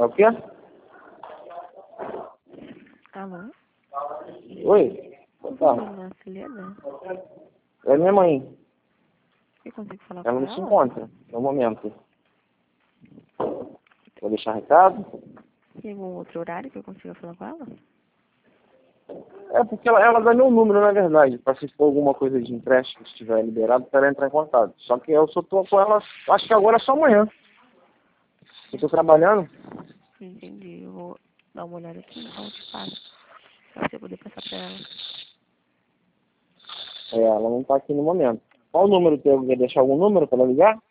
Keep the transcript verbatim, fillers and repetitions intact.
É o quê? Alô? Oi? Por Tá. favor, dona Celeda? É minha mãe. Eu consigo falar Ela com não se ela? encontra no momento. Vou deixar recado? Tem algum outro horário que eu consiga falar com ela? É porque ela, ela dá meu número, na verdade, para se for alguma coisa de empréstimo que estiver liberado, para ela entrar em contato. Só que eu só tô com ela, acho que agora é só amanhã. Eu tô trabalhando. Entendi. Eu vou dar uma olhada aqui, então eu te passo. Pra você poder passar pra ela. É, ela não tá aqui no momento. Qual o número teu? Quer deixar algum número para ela ligar?